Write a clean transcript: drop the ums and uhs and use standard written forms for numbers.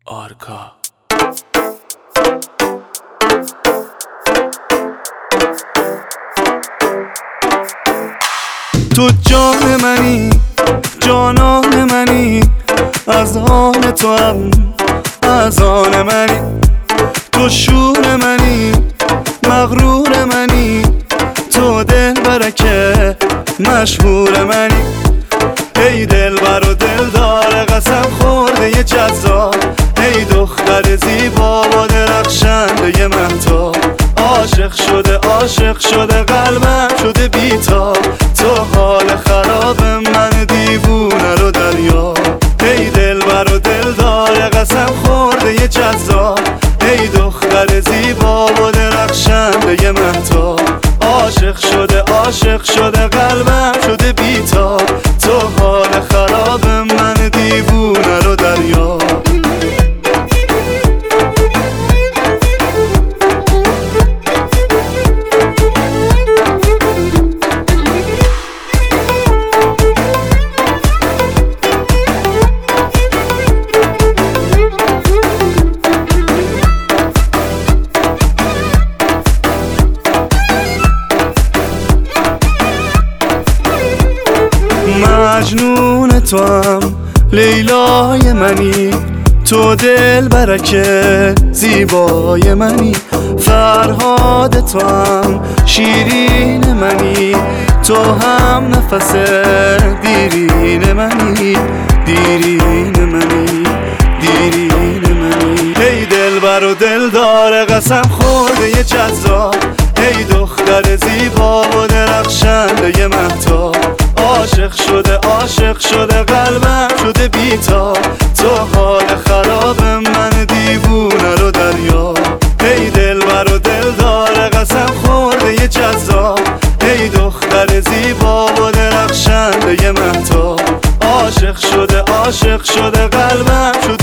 آرکا. تو جان منی، جانان منی، از آن تو هم از آن منی. تو شور منی، مغرور منی، تو دل برکه مشهور منی. ای دلبر و دلدار قسم خورده ی جذاب، ای دختر زیبا و درخشنده مهتاب. عاشق شده قلبم شده بی‌تاب، تو حال خراب من دیوونه رو دریاب. ای دلبر و دلدار قسم خورده ی جذاب، ای دختر زیبا و درخشنده ی مهتاب. عاشق شده قلبم شده بی‌تاب، تو حال خراب من دیوونه رو دریاب. مجنون تو هم لیلای منی، تو دل برکه زیبای منی. فرهاد تو هم شیرین منی، تو هم نفس دیرین منی، دیرین منی، دیرین منی. ای دلبر و دلدار قسم خورده ی جذاب، ای دختر زیبا و درخشنده ی مهتاب. عاشق شده قلبم شده بی‌تاب، تو حال خراب من دیوونه رو دریاب. ای دلبر و دلدار قسم خورده ی جذاب، ای دختر زیبا و درخشنده ی مهتاب. عاشق شده قلبم شده